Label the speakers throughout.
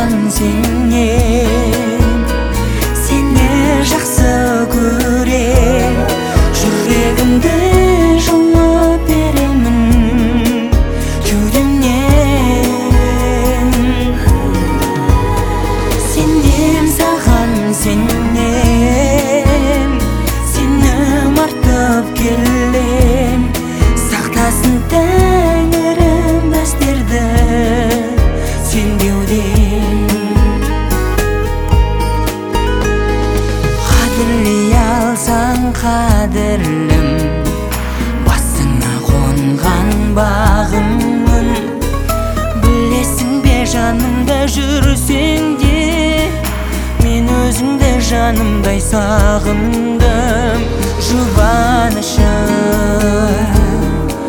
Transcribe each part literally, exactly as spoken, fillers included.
Speaker 1: саған сенем, сені жақсы көрем, жүрегімді жұлып беремін кеудемнен. Сенем саған сенем, сені мартып келем, сақтасын Тәңірім біздерді сенбеуден. Қадірлей алсаң қадірлім, басыңа қонған бағыммын. Білесің бе жанымда жүрсең де, мен өзіңді жанымдай сағындым. Жұбанышым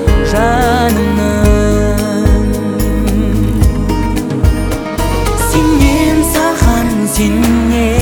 Speaker 1: жанымның, сенем саған сенем,